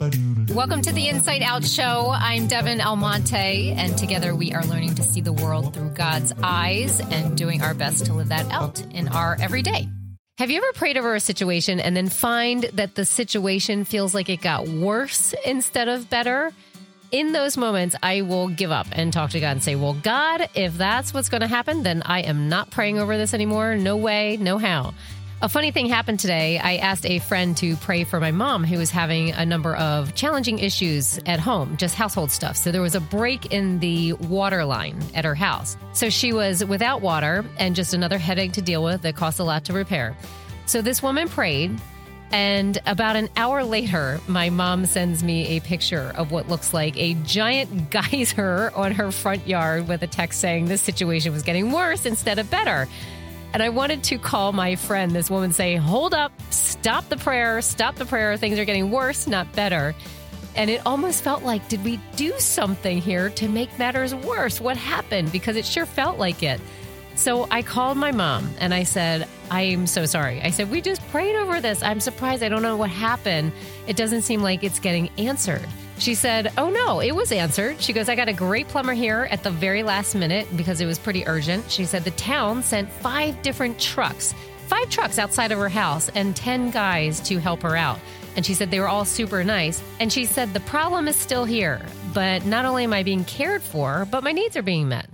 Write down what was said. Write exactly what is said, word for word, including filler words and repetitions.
Welcome to the Inside Out Show. I'm Devin Almonte, and together we are learning to see the world through God's eyes and doing our best to live that out in our everyday. Have you ever prayed over a situation and then find that the situation feels like it got worse instead of better? In those moments, I will give up and talk to God and say, well, God, if that's what's going to happen, then I am not praying over this anymore. No way, no how. A funny thing happened today. I asked a friend to pray for my mom who was having a number of challenging issues at home, just household stuff. So there was a break in the water line at her house. So she was without water and just another headache to deal with that cost a lot to repair. So this woman prayed, and about an hour later, my mom sends me a picture of what looks like a giant geyser on her front yard with a text saying this situation was getting worse instead of better. And I wanted to call my friend, this woman, say, hold up, stop the prayer, stop the prayer. Things are getting worse, not better. And it almost felt like, did we do something here to make matters worse? What happened? Because it sure felt like it. So I called my mom and I said, I am so sorry. I said, we just prayed over this. I'm surprised. I don't know what happened. It doesn't seem like it's getting answered. She said, oh, no, it was answered. She goes, I got a great plumber here at the very last minute because it was pretty urgent. She said the town sent five different trucks, five trucks outside of her house and ten guys to help her out. And she said they were all super nice. And she said the problem is still here, but not only am I being cared for, but my needs are being met.